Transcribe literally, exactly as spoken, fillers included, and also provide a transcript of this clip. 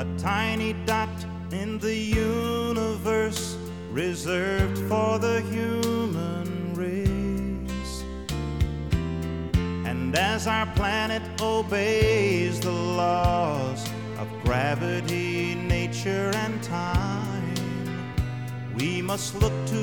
a tiny dot in the universe reserved for the human race. And as our planet obeys the laws of gravity, nature, and time, we must look to